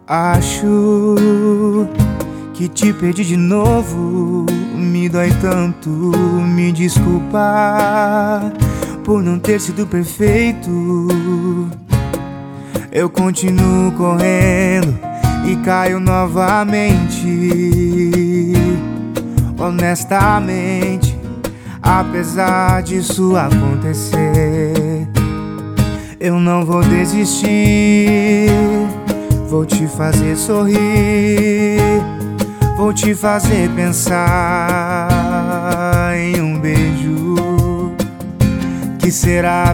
Acho que te perdi de novo. Me dói tanto, me desculpa por não ter sido perfeito. Eu continuo correndo e caio novamente. Honestamente, apesar disso acontecer, eu não vou desistir. Vou te fazer sorrir, vou te fazer pensar em um beijo que será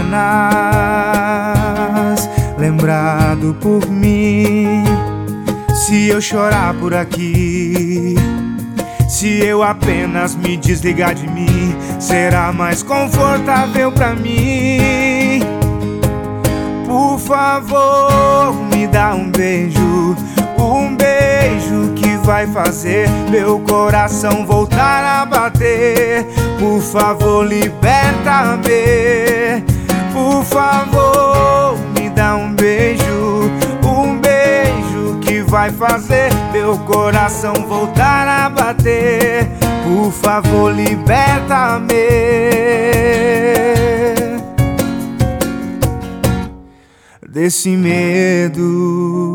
apenas lembrado por mim. Se eu chorar por aqui, se eu apenas me desligar de mim, será mais confortável pra mim. Por favor, me dá um beijo que vai fazer meu coração voltar a bater. Por favor, liberta-me. Por favor, me dá um beijo que vai fazer meu coração voltar a bater. Por favor, liberta-me desse medo.